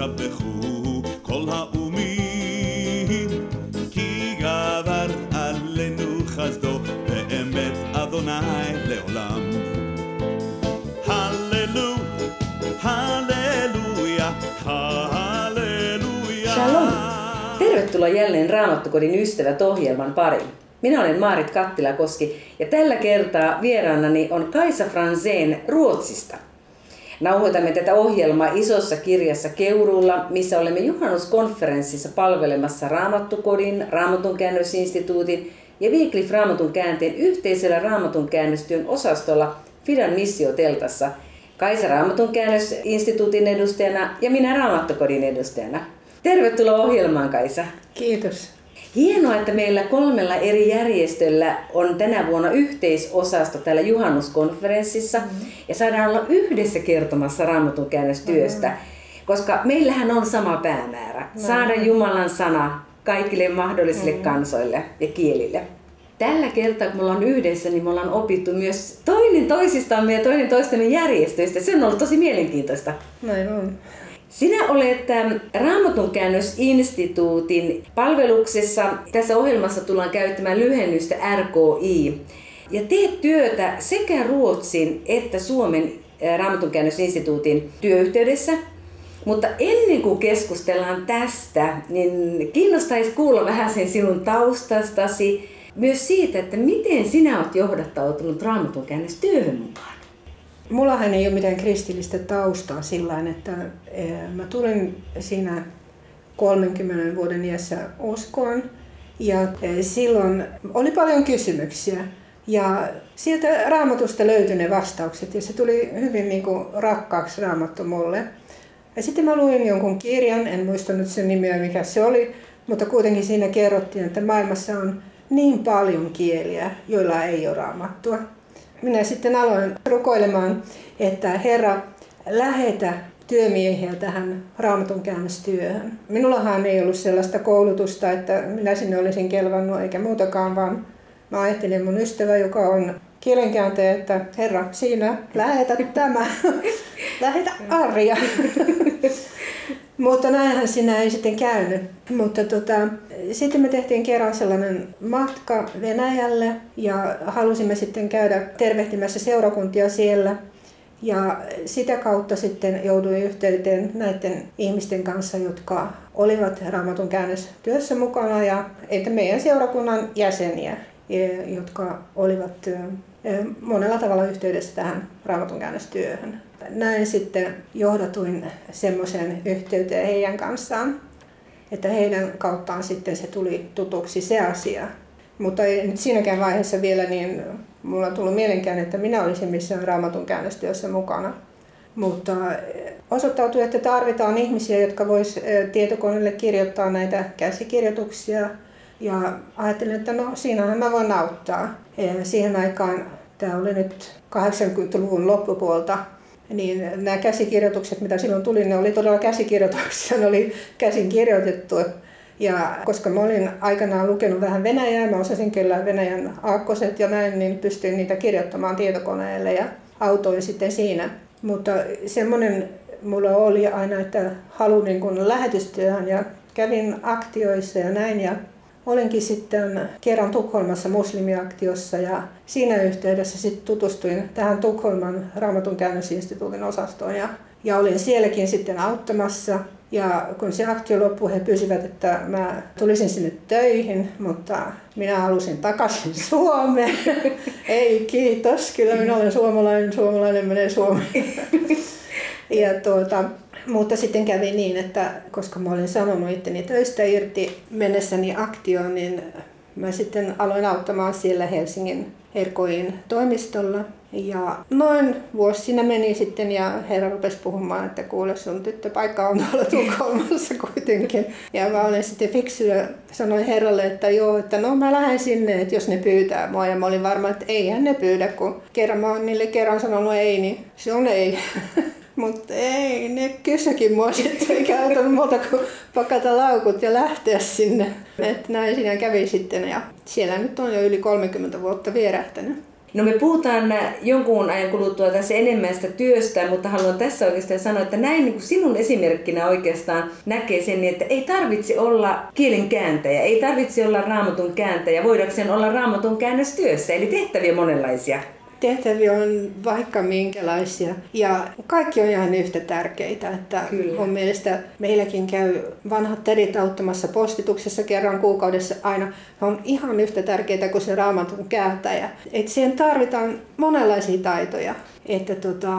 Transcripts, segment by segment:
ישבחו כל האומים, כי גבר עלינו חסדו ואמת אדוני לעולם. הללו, halleluja, halleluja. Shalom! Tervetuloa jälleen Raamattukodin ystävät ohjelman pariin. Minä olen Maarit Kattilakoski ja tällä kertaa vieraanani on Kaisa Franzén Ruotsista. Nauhoitamme tätä ohjelmaa isossa kirjassa Keuruulla, missä olemme juhannuskonferenssissa palvelemassa Raamattukodin, Raamatunkäännösinstituutin ja Wycliffe Raamatun käänteen yhteisellä raamatunkäännöstyön osastolla Fidan missioteltassa. Kaisa Raamatunkäännösinstituutin edustajana ja minä Raamattukodin edustajana. Tervetuloa ohjelmaan, Kaisa. Kiitos. Hienoa, että meillä 3 eri järjestöllä on tänä vuonna yhteisosasto täällä juhannuskonferenssissa ja saadaan olla yhdessä kertomassa raamatunkäännöstyöstä, koska meillähän on sama päämäärä, saada Jumalan sana kaikille mahdollisille kansoille ja kielille. Tällä kertaa, kun me ollaan yhdessä, niin me ollaan opittu myös toinen toisistamme ja toinen toistemme järjestöistä. Se on ollut tosi mielenkiintoista. Näin on. Sinä olet Raamatunkäännösinstituutin palveluksessa. Tässä ohjelmassa tullaan käyttämään lyhennystä RKI. Ja teet työtä sekä Ruotsin että Suomen Raamatunkäännösinstituutin työyhteydessä. Mutta ennen kuin keskustellaan tästä, niin kiinnostaisi kuulla vähän sen sinun taustastasi. Myös siitä, että miten sinä olet johdattautunut Raamatunkäännöstyöhön mukaan. Mullahan ei ole mitään kristillistä taustaa sillain, että mä tulin siinä 30 vuoden iässä uskoon ja silloin oli paljon kysymyksiä ja sieltä Raamatusta löytyi ne vastaukset ja se tuli hyvin niin kuin rakkaaksi Raamattu mulle. Ja sitten mä luin jonkun kirjan, en muistanut sen nimeä mikä se oli, mutta kuitenkin siinä kerrottiin, että maailmassa on niin paljon kieliä, joilla ei ole Raamattua. Minä sitten aloin rukoilemaan, että Herra, lähetä työmiehiä tähän raamatunkäännöstyöhön. Minullahan ei ollut sellaista koulutusta, että minä sinne olisin kelvannut eikä muutakaan, vaan mä ajattelin mun ystävä, joka on kielenkääntäjä, että Herra, siinä lähetä tämä, lähetä Arja. Mutta näinhän siinä ei sitten käynyt. Mutta sitten me tehtiin kerran sellainen matka Venäjälle ja halusimme sitten käydä tervehtimässä seurakuntia siellä. Ja sitä kautta sitten jouduin yhteyteen näiden ihmisten kanssa, jotka olivat raamatunkäännöstyössä mukana ja että meidän seurakunnan jäseniä, jotka olivat monella tavalla yhteydessä tähän raamatunkäännöstyöhön. Näin sitten johdatuin semmoisen yhteyteen heidän kanssaan, että heidän kauttaan sitten se tuli tutuksi se asia. Mutta ei nyt siinäkään vaiheessa vielä niin mulla on tullut mielenkään, että minä olisin missään raamatunkäännöstyössä mukana. Mutta osoittautui, että tarvitaan ihmisiä, jotka vois tietokoneelle kirjoittaa näitä käsikirjoituksia. Ja ajattelin, että no siinähän mä voin auttaa. Siihen aikaan, tämä oli nyt 80-luvun loppupuolta, niin nämä käsikirjoitukset, mitä silloin tuli, ne oli todella käsikirjoituksia, ne oli käsin kirjoitettu. Ja koska mä olin aikanaan lukenut vähän venäjää, mä osasin kyllä venäjän aakkoset ja näin, niin pystyin niitä kirjoittamaan tietokoneelle ja autoin sitten siinä. Mutta semmoinen mulla oli aina, että haluin niin kuin lähetystyöhön ja kävin aktioissa ja näin. Ja olinkin sitten kerran Tukholmassa muslimiaktiossa ja siinä yhteydessä sitten tutustuin tähän Tukholman Raamatunkäännösinstituutin osastoon ja olin sielläkin sitten auttamassa. Ja kun se aktio loppui, he pyysivät, että mä tulisin sinne töihin, mutta minä halusin takaisin Suomeen. Ei kiitos, kyllä minä olen suomalainen menee Suomeen. Ja mutta sitten kävi niin, että koska mä olin sanonut itteni töistä irti mennessäni aktioon, niin mä sitten aloin auttamaan siellä Helsingin RKI:n toimistolla. Ja noin vuosi siinä meni sitten ja Herra rupesi puhumaan, että kuule sun tyttöpaikka on tuolla Tukholmassa kuitenkin. Ja mä olin sitten fiksu ja sanoin Herralle, että joo, että no mä lähden sinne, että jos ne pyytää mua. Ja mä olin varma, että eihän ne pyydä, kun kerran mä oon niille kerran sanonut ei, niin se on ei. Mutta ei, ne kysyikin mua sitten, eikä autanut muuta kuin pakata laukut ja lähteä sinne. Että näin siinä kävi sitten ja siellä nyt on jo yli 30 vuotta vierähtänyt. No me puhutaan jonkun ajan kuluttua tässä enemmän sitä työstä, mutta haluan tässä oikeastaan sanoa, että näin niin kuin sinun esimerkkinä oikeastaan näkee sen, että ei tarvitse olla kielen kääntäjä, ei tarvitse olla raamatun kääntäjä, voidakseen olla raamatun käännöstyössä, eli tehtäviä monenlaisia. Tehtäviä on vaikka minkälaisia ja kaikki on ihan yhtä tärkeitä. Että mun mielestä meilläkin käy vanhat tädit auttamassa postituksessa kerran kuukaudessa aina. Ne on ihan yhtä tärkeitä kuin se raamatun kääntäjä. Et siihen tarvitaan monenlaisia taitoja. Että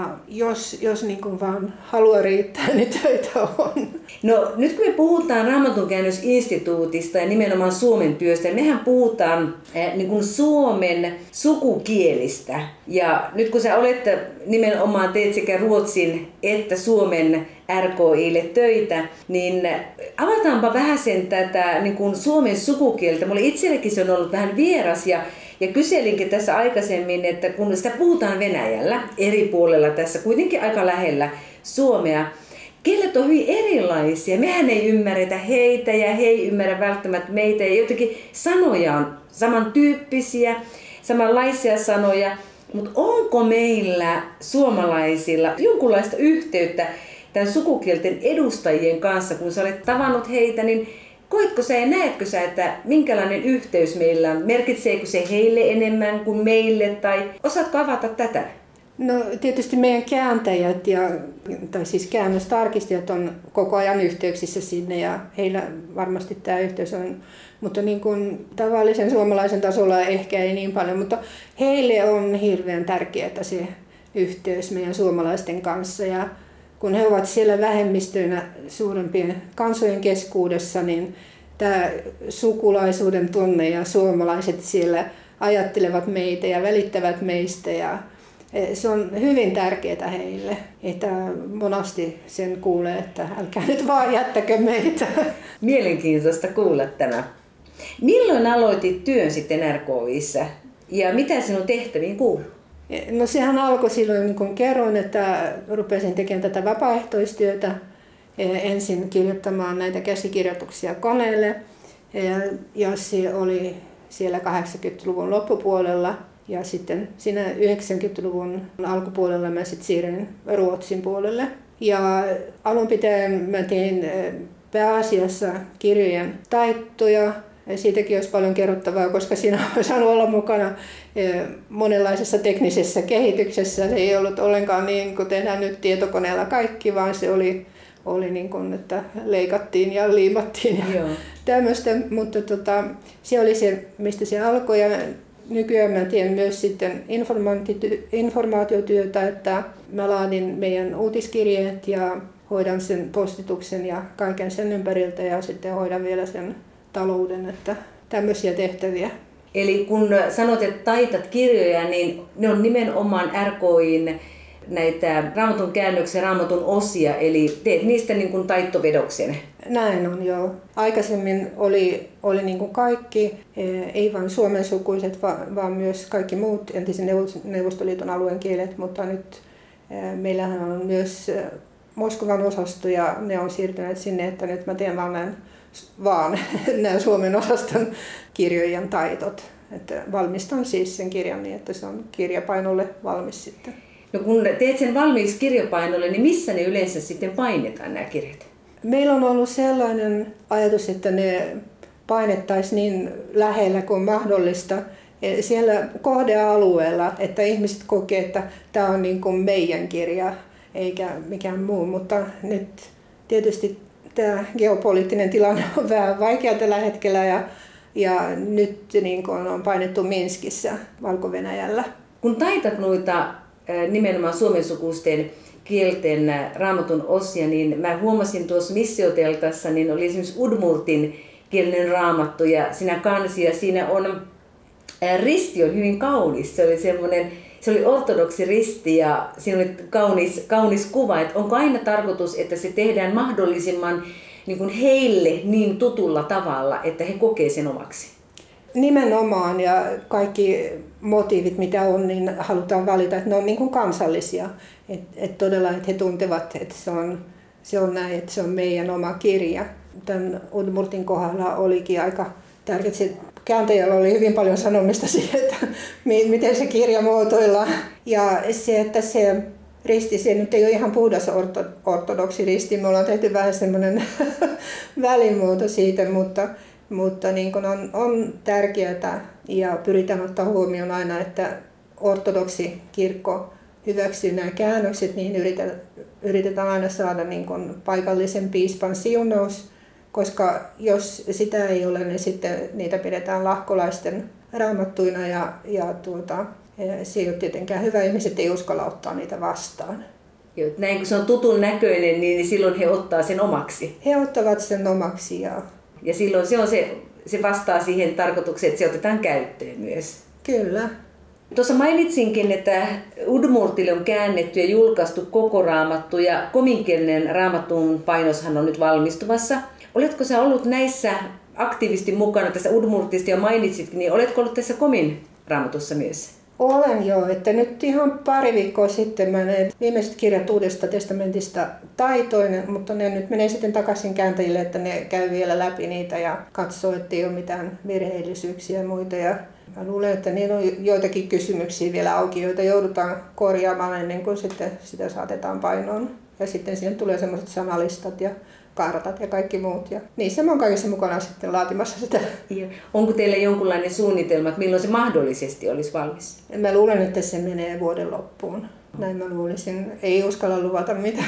jos niin kuin vaan halua riittää, niin töitä on. No nyt kun me puhutaan Raamatunkäännösinstituutista ja nimenomaan Suomen työstä, mehän puhutaan niin kuin Suomen sukukielistä. Ja nyt kun sä olet nimenomaan teet sekä Ruotsin että Suomen RKI:lle töitä, niin avataanpa vähän sen tätä niin kuin Suomen sukukieltä. Mulle itsellekin se on ollut vähän vieras ja kyselinkin tässä aikaisemmin, että kun sitä puhutaan Venäjällä eri puolella tässä kuitenkin aika lähellä Suomea, kielet on hyvin erilaisia. Mehän ei ymmärretä heitä ja he ei ymmärrä välttämättä meitä. Ja jotenkin sanoja on samantyyppisiä, samanlaisia sanoja. Mutta onko meillä suomalaisilla jonkunlaista yhteyttä tämän sukukielten edustajien kanssa, kun sä olet tavannut heitä, niin koitko sä ja näetkö sä, että minkälainen yhteys meillä on? Merkitseekö se heille enemmän kuin meille tai osaatko avata tätä? No tietysti meidän kääntäjät tai siis käännöstarkistajat on koko ajan yhteyksissä sinne ja heillä varmasti tämä yhteys on, mutta niin kuin tavallisen suomalaisen tasolla ehkä ei niin paljon, mutta heille on hirveän tärkeää se yhteys meidän suomalaisten kanssa ja kun he ovat siellä vähemmistöinä suurempien kansojen keskuudessa, niin tämä sukulaisuuden tunne ja suomalaiset siellä ajattelevat meitä ja välittävät meistä ja se on hyvin tärkeää heille, että monasti sen kuulee, että älkää nyt vaan jättäkö meitä. Mielenkiintoista kuulla tämä. Milloin aloitit työn sitten RKI:ssä ja mitä sinun tehtäviin kuuluu? No sehän alkoi silloin, niin kuin kerroin, että rupesin tekemään tätä vapaaehtoistyötä. Ensin kirjoittamaan näitä käsikirjoituksia koneelle ja se oli siellä 80-luvun loppupuolella. Ja sitten siinä 90-luvun alkupuolella mä sitten siirryin Ruotsin puolelle. Ja alun pitäen mä tein pääasiassa kirjojen taittoja. Siitäkin olisi paljon kerrottavaa, koska siinä on saanut olla mukana monenlaisessa teknisessä kehityksessä. Se ei ollut ollenkaan niin kuin tehdään nyt tietokoneella kaikki, vaan se oli niin kuin, että leikattiin ja liimattiin ja tämmöistä. Mutta se oli se, mistä se alkoi. Ja nykyään mä teen myös sitten informaatiotyötä, että mä laadin meidän uutiskirjeet ja hoidan sen postituksen ja kaiken sen ympäriltä ja sitten hoidan vielä sen talouden, että tämmöisiä tehtäviä. Eli kun sanot, että taitat kirjoja, niin ne on nimenomaan RKI:n näitä raamatun käännöksiä, raamatun osia, eli teet niistä niin kuin taittovedoksen. Näin on, joo. Aikaisemmin oli niin kuin kaikki, ei vain suomen sukuiset, vaan myös kaikki muut entisen Neuvostoliiton alueen kielet, mutta nyt meillähän on myös Moskovan osasto ja ne on siirtyneet sinne, että nyt mä teen vaan nämä Suomen osaston kirjojen taitot. Että valmistan siis sen kirjan niin, että se on kirjapainolle valmis sitten. No kun teet sen valmiiksi kirjapainolle, niin missä ne yleensä sitten painetaan nämä kirjat? Meillä on ollut sellainen ajatus, että ne painettaisiin niin lähellä kuin mahdollista siellä kohdealueella, että ihmiset kokee, että tämä on niin kuin meidän kirja eikä mikään muu. Mutta nyt tietysti tämä geopoliittinen tilanne on vähän vaikea tällä hetkellä ja nyt niin kuin on painettu Minskissä, Valko-Venäjällä. Kun taitat noita nimenomaan suomensukuisten kielten raamatun osia, niin mä huomasin tuossa missioteltassa, niin oli esimerkiksi udmurtin kielinen raamattu ja siinä kansi ja siinä on risti on hyvin kaunis. Se oli ortodoksi risti ja siinä oli kaunis kuva. Että onko aina tarkoitus, että se tehdään mahdollisimman niin kuin heille niin tutulla tavalla, että he kokee sen omaksi? Nimenomaan ja kaikki motiivit mitä on, niin halutaan valita, että ne on niin kuin kansallisia. Että todella että he tuntevat, että se on näin, että se on meidän oma kirja. Tämän udmurtin kohdalla olikin aika tärkeää. Kääntäjällä oli hyvin paljon sanomista siihen, että miten se kirja muotoillaan. Ja se, että se risti, se nyt ei ole ihan puhdas ortodoksi risti. Me ollaan tehty vähän semmoinen välimuoto siitä, mutta niin kuin on tärkeää ja pyritään ottaa huomioon aina, että ortodoksi kirkko hyväksyy nämä käännökset, niin yritetään aina saada niin kuin paikallisen piispan siunaus, koska jos sitä ei ole, niin sitten niitä pidetään lahkolaisten raamattuina ja se ei ole tietenkään hyvä. Ihmiset ei uskalla ottaa niitä vastaan. Joo, näin kun se on tutun näköinen, niin silloin he ottaa sen omaksi. He ottavat sen omaksi. Ja silloin se vastaa siihen tarkoitukseen, että se otetaan käyttöön myös. Kyllä. Tuossa mainitsinkin, että Udmurtille on käännetty ja julkaistu koko raamattu ja kominkielinen raamatun painoshan on nyt valmistumassa. Oletko sä ollut näissä aktiivisesti mukana tässä Udmurtista jo mainitsitkin, niin oletko ollut tässä komin raamatussa myös? Olen jo, että nyt ihan pari viikkoa sitten mä ne viimeiset kirjat Uudesta testamentista taitoin, mutta ne nyt menee sitten takaisin kääntäjille, että ne käy vielä läpi niitä ja katsoo, ettei ole mitään virheellisyyksiä ja muita. Ja mä luulen, että niillä on joitakin kysymyksiä vielä auki, joita joudutaan korjaamaan ennen kuin sitten sitä saatetaan painoon. Ja sitten siihen tulee semmoiset sanalistat ja kartat ja kaikki muut. Ja niissä mä oon kaikessa mukana sitten laatimassa sitä. Ja onko teillä jonkunlainen suunnitelma, että milloin se mahdollisesti olisi valmis? Mä luulen, että se menee vuoden loppuun. Näin mä luulisin. Ei uskalla luvata mitään.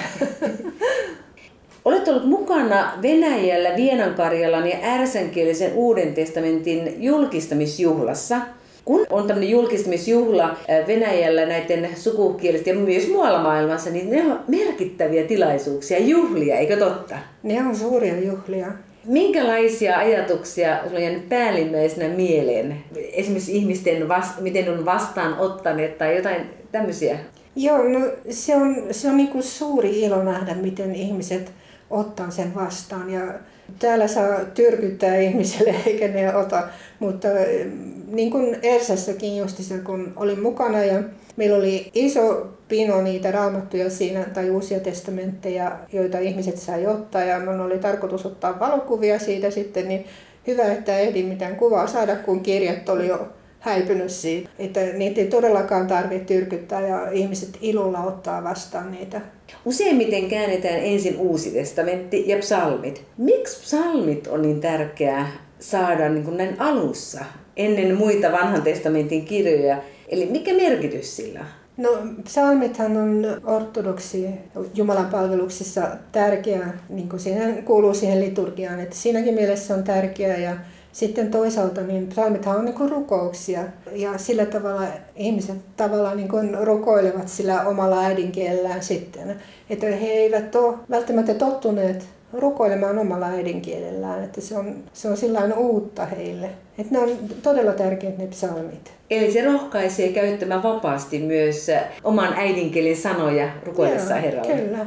Olet ollut mukana Venäjällä Vienankarjalan ja ärsänkielisen Uuden testamentin julkistamisjuhlassa. Kun on tämmöinen julkistamisjuhla Venäjällä näiden sukukielisten ja myös muualla maailmassa, niin ne on merkittäviä tilaisuuksia, juhlia, eikö totta? Ne on suuria juhlia. Minkälaisia ajatuksia sinulla on jäänyt päällimmäisenä mieleen? Esimerkiksi ihmisten, miten on vastaanottaneet tai jotain tämmöisiä? Joo, no se on niin kuin suuri ilo nähdä, miten ihmiset ottaa sen vastaan. Ja täällä saa tyrkyttää ihmiselle eikä ne ota, mutta niin kuin Ersassakin justissa, kun olin mukana ja meillä oli iso pino niitä raamattuja siinä tai uusia testamentteja, joita ihmiset sai ottaa ja minun oli tarkoitus ottaa valokuvia siitä sitten, niin hyvä, että ehdin mitään kuvaa saada, kun kirjat oli jo häipynyt siitä. Että niitä ei todellakaan tarvitse tyrkyttää ja ihmiset ilolla ottaa vastaan niitä. Useimmiten käännetään ensin Uusi testamentti ja psalmit. Miksi psalmit on niin tärkeää saada niin kuin näin alussa, ennen muita vanhan testamentin kirjoja? Eli mikä merkitys sillä on? No, psalmithan on ortodoksi Jumalan palveluksissa tärkeä, niin kuin siihen kuuluu siihen liturgiaan, että siinäkin mielessä on tärkeää. Ja sitten toisaalta niin psalmithan on niin kuin rukouksia ja sillä tavalla ihmiset tavallaan niin kuin rukoilevat sillä omalla äidinkielellään sitten. Että he eivät ole välttämättä tottuneet rukoilemaan omalla äidinkielellään, että se on sillain uutta heille. Että ne on todella tärkeät ne psalmit. Eli se rohkaisee käyttämään vapaasti myös oman äidinkielen sanoja rukoillessaan Herralle. Kyllä.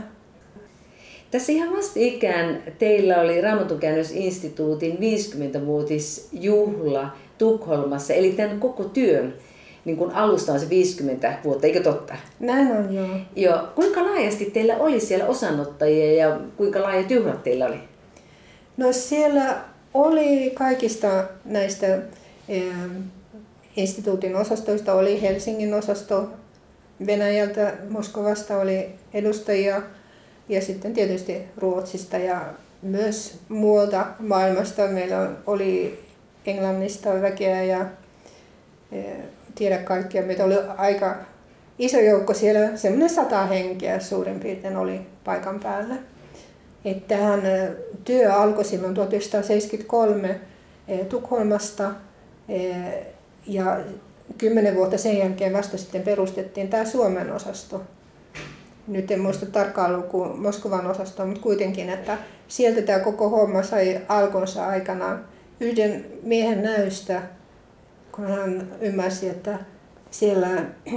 Tässä ihan vastikään teillä oli Raamatunkäännösinstituutin 50-vuotisjuhla Tukholmassa, eli tämän koko työn niin kun alusta on se 50 vuotta, eikö totta? Näin on, joo. Joo. Kuinka laajasti teillä oli siellä osanottajia ja kuinka laajat juhlat teillä oli? No siellä oli kaikista näistä instituutin osastoista, oli Helsingin osasto, Venäjältä, Moskovasta oli edustajia ja sitten tietysti Ruotsista ja myös muualta maailmasta. Meillä oli Englannista väkeä ja tiedä kaikkia. Meitä oli aika iso joukko siellä, semmoinen 100 henkeä suurin piirtein oli paikan päällä. Tähän työ alkoi silloin 1973 Tukholmasta ja 10 vuotta sen jälkeen vasta sitten perustettiin tämä Suomen osasto. Nyt en muista tarkkaan lukua Moskovan osastoa, mutta kuitenkin, että sieltä tämä koko homma sai alkonsa aikanaan yhden miehen näystä, kun hän ymmärsi, että siellä,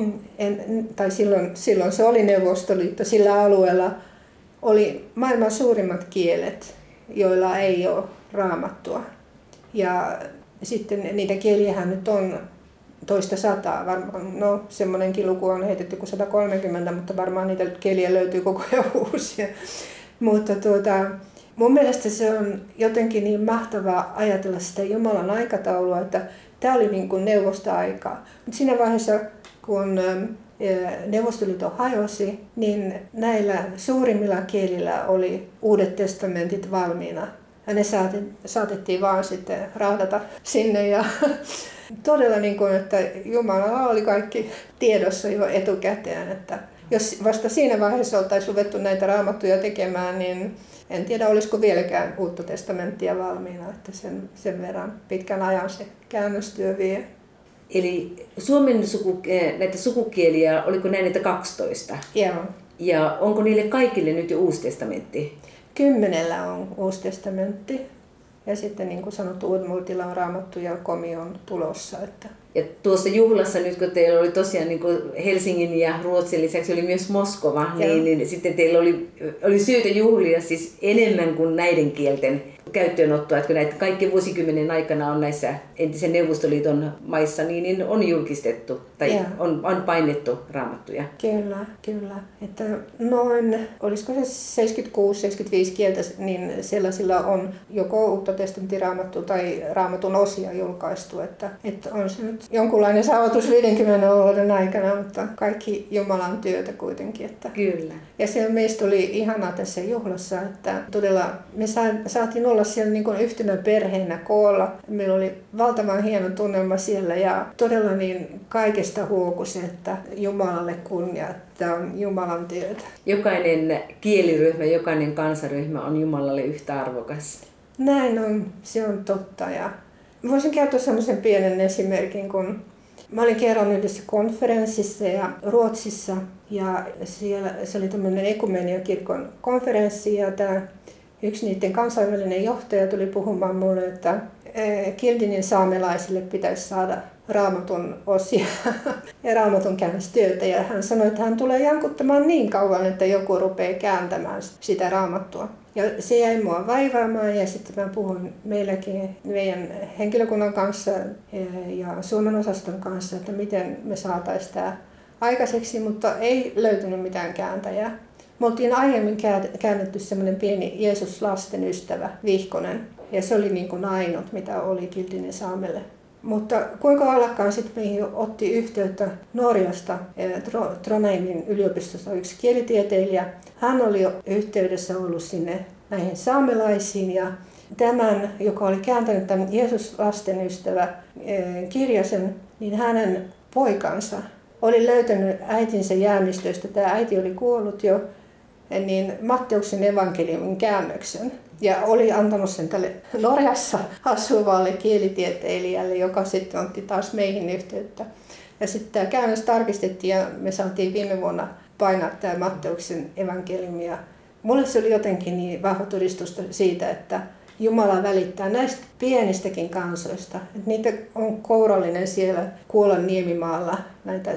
silloin se oli Neuvostoliitto, sillä alueella oli maailman suurimmat kielet, joilla ei ole raamattua. Ja sitten niitä kieliähän nyt on toista sataa, varmaan, no semmoinenkin luku on heitetty kuin 130, mutta varmaan niitä kieliä löytyy koko ajan uusia. mun mielestä se on jotenkin niin mahtavaa ajatella sitä Jumalan aikataulua, että tämä oli niin kuin neuvostoaikaa. Mutta siinä vaiheessa, kun Neuvostoliitto hajosi, niin näillä suurimmilla kielillä oli Uudet testamentit valmiina. Ja ne saatettiin vaan sitten raadata sinne. Ja todella niin kuin, että Jumalalla oli kaikki tiedossa jo etukäteen. Että jos vasta siinä vaiheessa oltaisiin ruvettu näitä raamattuja tekemään, niin en tiedä, olisiko vieläkään Uutta testamenttia valmiina. Että sen verran pitkän ajan se käännöstyö vie. Eli Suomen näitä sukukieliä, oliko näin niitä 12? Joo. Ja onko niille kaikille nyt jo Uusi testamentti? 10 on Uusi testamentti. Ja sitten niin kuin sanottu, Udmurtilla on Raamattu ja Komi on tulossa. Että. Ja tuossa juhlassa nyt, kun teillä oli tosiaan niin kuin Helsingin ja Ruotsin lisäksi oli myös Moskova, niin sitten teillä oli syytä juhlia siis enemmän kuin näiden kielten käyttöönottoa, että kun näitä kaikki vuosikymmenen aikana on näissä entisen Neuvostoliiton maissa, niin on julkistettu tai on painettu raamattuja. Kyllä. Että noin, olisiko se 76-75 kieltä, niin sellaisilla on joko Uutta testamentin raamattu tai raamatun osia julkaistu. Että on se nyt jonkunlainen saavutus 50 vuoden aikana, mutta kaikki Jumalan työtä kuitenkin. Että. Kyllä. Ja se meistä oli ihanaa tässä juhlassa, että todella me saatiin olla siellä niin kuin yhtenä perheenä koolla. Meillä oli valtavan hieno tunnelma siellä ja todella niin kaikesta huokusi, että Jumalalle kunnia, että on Jumalan työtä. Jokainen kieliryhmä, jokainen kansaryhmä on Jumalalle yhtä arvokas. Näin on, se on totta. Ja voisin kertoa sellaisen pienen esimerkin, kun mä olin kerran yhdessä konferenssissa ja Ruotsissa ja siellä se oli tämmöinen Ekumeniakirkon konferenssi ja yksi niiden kansainvälinen johtaja tuli puhumaan mulle, että Kildinin saamelaisille pitäisi saada raamatun osia ja raamatun käännöstyötä. Ja hän sanoi, että hän tulee jankuttamaan niin kauan, että joku rupeaa kääntämään sitä raamattua. Ja se jäi mua vaivaamaan ja sitten mä puhuin meidän henkilökunnan kanssa ja Suomen osaston kanssa, että miten me saataisiin tämä aikaiseksi, mutta ei löytynyt mitään kääntäjää. Me oltiin aiemmin käännetty semmoinen pieni Jeesus-lasten ystävä, Vihkonen, ja se oli niin kuin ainut, mitä oli Kildinen saamelle. Mutta kuinka ollakaan sitten meihin otti yhteyttä Norjasta, Trondheimin yliopistosta yksi kielitieteilijä. Hän oli jo yhteydessä ollut sinne näihin saamelaisiin ja tämän, joka oli kääntänyt tämän Jeesus-lasten ystävä kirjasen, niin hänen poikansa oli löytänyt äitinsä jäämistöistä. Tämä äiti oli kuollut jo, niin Matteuksen evankeliumin käännöksen. Ja oli antanut sen tälle Norjassa asuvalle kielitieteilijälle, joka sitten otti taas meihin yhteyttä. Ja sitten tämä käännös tarkistettiin ja me saatiin viime vuonna painaa tämä Matteuksen evankeliumi. Ja mulle se oli jotenkin niin vahva todistusta siitä, että Jumala välittää näistä pienistäkin kansoista. Että niitä on kourallinen siellä Kuolan niemimaalla, näitä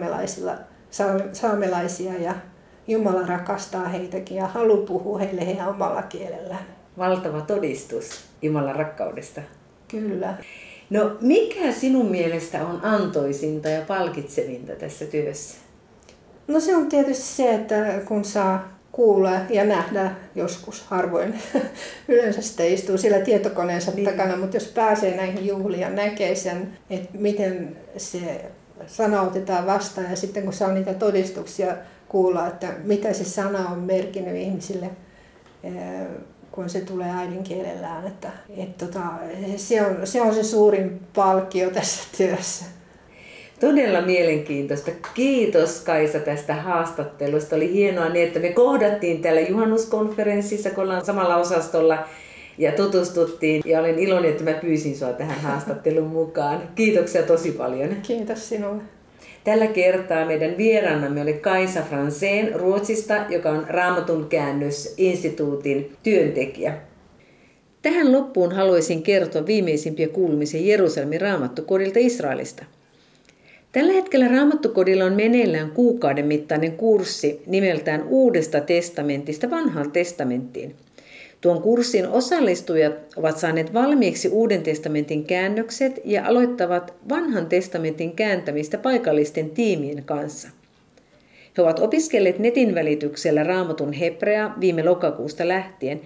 saamelaisia ja Jumala rakastaa heitäkin ja haluaa puhua heille heidän omalla kielellään. Valtava todistus Jumalan rakkaudesta. Kyllä. No mikä sinun mielestä on antoisinta ja palkitsevinta tässä työssä? No se on tietysti se, että kun saa kuulla ja nähdä joskus harvoin. Yleensä sitä istuu siellä tietokoneensa takana, mutta jos pääsee näihin juhliin ja näkee sen, että miten se sana otetaan vastaan ja sitten kun saa niitä todistuksia kuulla, että mitä se sana on merkinnyt ihmisille, kun se tulee äidinkielellään. Että se on se suurin palkkio tässä työssä. Todella mielenkiintoista. Kiitos Kaisa tästä haastattelusta. Oli hienoa niin, että me kohdattiin täällä juhannuskonferenssissa, kun ollaan samalla osastolla ja tutustuttiin. Ja olen iloinen, että mä pyysin sinua tähän haastattelun mukaan. Kiitoksia tosi paljon. Kiitos sinulle. Tällä kertaa meidän vieraanamme oli Kaisa Franzén Ruotsista, joka on Raamatun käännösinstituutin työntekijä. Tähän loppuun haluaisin kertoa viimeisimpiä kuulumisia Jerusalemin raamattukodilta Israelista. Tällä hetkellä Raamattukodilla on meneillään kuukauden mittainen kurssi nimeltään Uudesta testamentista Vanhaan testamenttiin. Tuon kurssin osallistujat ovat saaneet valmiiksi Uuden testamentin käännökset ja aloittavat Vanhan testamentin kääntämistä paikallisten tiimien kanssa. He ovat opiskelleet netin välityksellä Raamatun hebreaa viime lokakuusta lähtien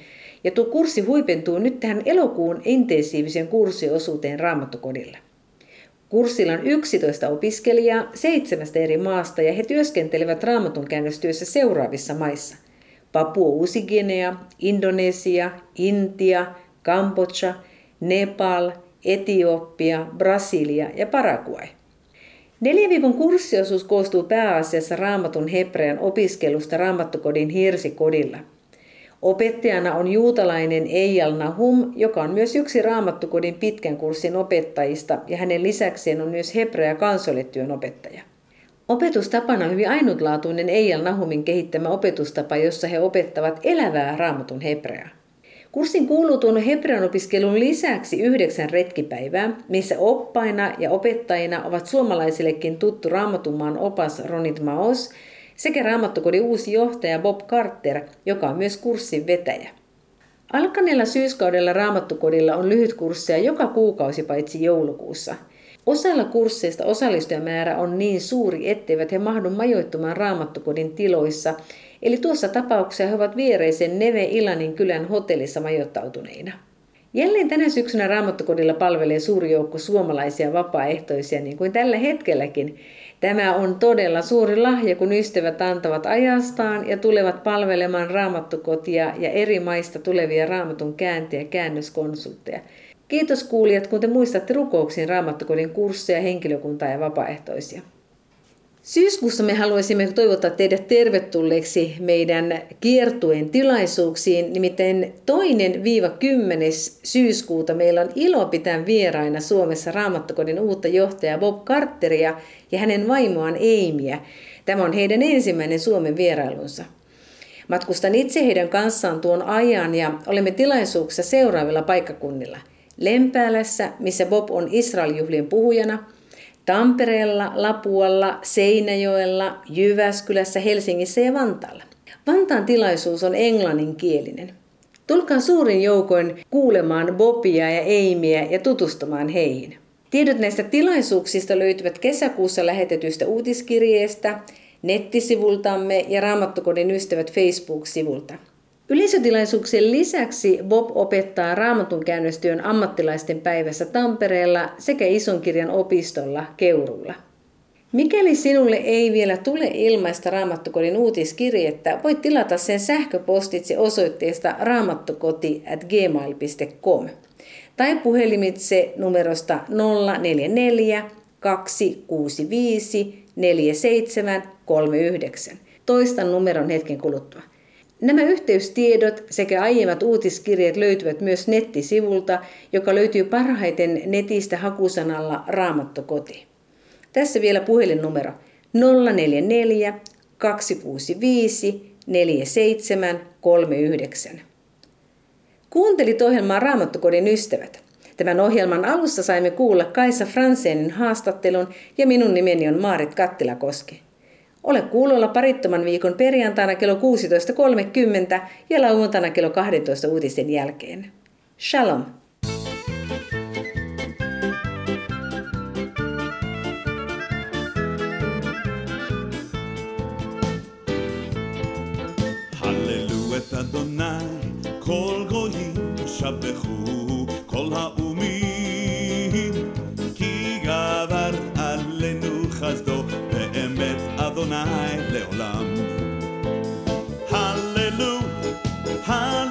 Ja tuo kurssi huipentuu nyt tähän elokuun intensiivisen kurssiosuuteen Raamattukodilla. Kurssilla on 11 opiskelijaa 7 eri maasta ja he työskentelevät raamatun käännöstyössä seuraavissa maissa. Papua Uusi-Guinea, Indonesia, Intia, Kambodža, Nepal, Etiopia, Brasilia ja Paraguay. 4 viikon kurssiasuus koostuu pääasiassa raamatun hebrean opiskelusta Raamattukodin Hirsikodilla. Opettajana on juutalainen Eyal Nahum, joka on myös yksi Raamattukodin pitkän kurssin opettajista ja hänen lisäkseen on myös hebrea kansolletyön opettaja. Opetustapana on hyvin ainutlaatuinen Eyal Nahumin kehittämä opetustapa, jossa he opettavat elävää raamatun hebreaa. Kurssin kuuluu tuon hebrean opiskelun lisäksi 9 retkipäivää, missä oppaina ja opettajina ovat suomalaisillekin tuttu Raamatunmaan opas Ronit Maos sekä Raamattukodin uusi johtaja Bob Carter, joka on myös kurssin vetäjä. Alkaneella syyskaudella Raamattukodilla on lyhytkursseja joka kuukausi paitsi joulukuussa. Osalla kursseista osallistujamäärä on niin suuri, etteivät he mahdu majoittumaan Raamattukodin tiloissa, eli tuossa tapauksessa he ovat viereisen Neve Ilanin kylän hotellissa majoittautuneina. Jälleen tänä syksynä Raamattukodilla palvelee suuri joukko suomalaisia vapaaehtoisia, niin kuin tällä hetkelläkin. Tämä on todella suuri lahja, kun ystävät antavat ajastaan ja tulevat palvelemaan Raamattukotia ja eri maista tulevia raamatun kääntäjä ja käännöskonsultteja. Kiitos kuulijat, kun te muistatte rukouksiin Raamattukodin kursseja, henkilökuntaa ja vapaaehtoisia. Syyskuussa me haluaisimme toivottaa teidät tervetulleeksi meidän kiertueen tilaisuuksiin. Nimittäin 2-10. syyskuuta meillä on ilo pitää vieraina Suomessa Raamattukodin uutta johtajaa Bob Carteria ja hänen vaimoaan Amyä. Tämä on heidän ensimmäinen Suomen vierailunsa. Matkustan itse heidän kanssaan tuon ajan ja olemme tilaisuuksissa seuraavilla paikkakunnilla. Lempäälässä, missä Bob on Israel-juhlien puhujana, Tampereella, Lapualla, Seinäjoella, Jyväskylässä, Helsingissä ja Vantaalla. Vantaan tilaisuus on englanninkielinen. Tulkaa suurin joukoin kuulemaan Bobia ja Amyä ja tutustumaan heihin. Tiedot näistä tilaisuuksista löytyvät kesäkuussa lähetetystä uutiskirjeestä, nettisivultamme ja Raamattukodin ystävät Facebook-sivulta. Yleisötilaisuuksien lisäksi Bob opettaa raamatun käännöstyön ammattilaisten päivässä Tampereella sekä Isonkirjan opistolla Keurulla. Mikäli sinulle ei vielä tule ilmaista Raamattukodin uutiskirjettä, voit tilata sen sähköpostitse osoitteesta raamattukoti@gmail.com tai puhelimitse numerosta 044 265 4739. Toistan numeron hetken kuluttua. Nämä yhteystiedot sekä aiemmat uutiskirjeet löytyvät myös nettisivulta, joka löytyy parhaiten netistä hakusanalla Raamattukoti. Tässä vielä puhelinnumero 044 265 4739. Kuuntelit ohjelmaa Raamattukodin ystävät. Tämän ohjelman alussa saimme kuulla Kaisa Franzénin haastattelun ja minun nimeni on Maarit Kattilakoski. Ole kuulolla parittoman viikon perjantaina kello 16.30 ja lauantaina kello 12 uutisten jälkeen. Shalom! הללו את אדוני, כל גויים שבחו, כל האומים, כי גבר עלינו חסדו, באמת אדוני לעולם. הללו,